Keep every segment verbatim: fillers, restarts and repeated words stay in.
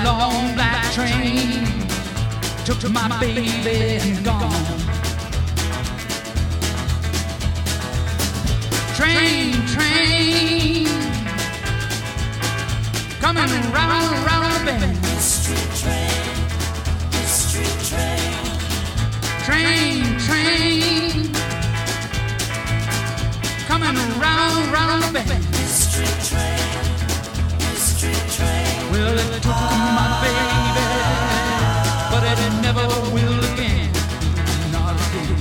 long black train took my baby and gone. Train, train, coming round, round the bend. Mystery train, mystery train. Train, train, coming round, round the bend. Mystery train, mystery train. Well, it took my baby, but it never will again, not again.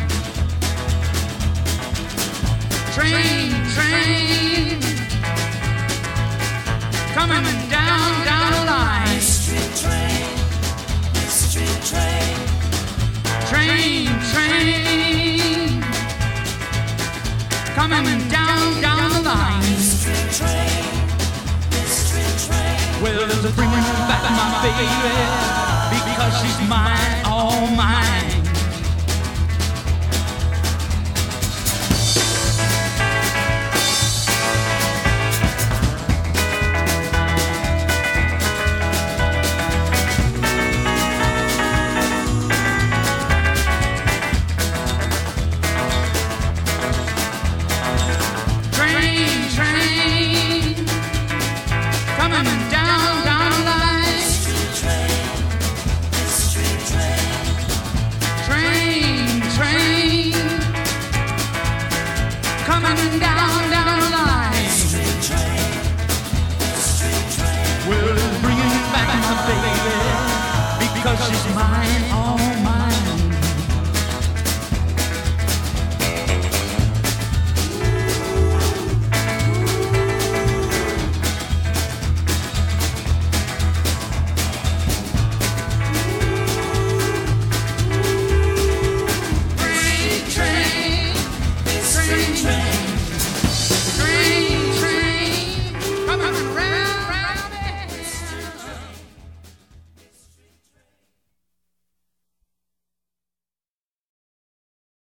Train, train, coming down, down the line. Mystery train, mystery train. Train, train, coming down, down the line. Mystery train, mystery train. Well, it's bringing back my baby because she's mine, all mine. Train, train, coming down, down the line. Mystery train, mystery train. Train, train, coming down, down the line. Mystery train, mystery train. Well, it's bringing back my baby because she's mine,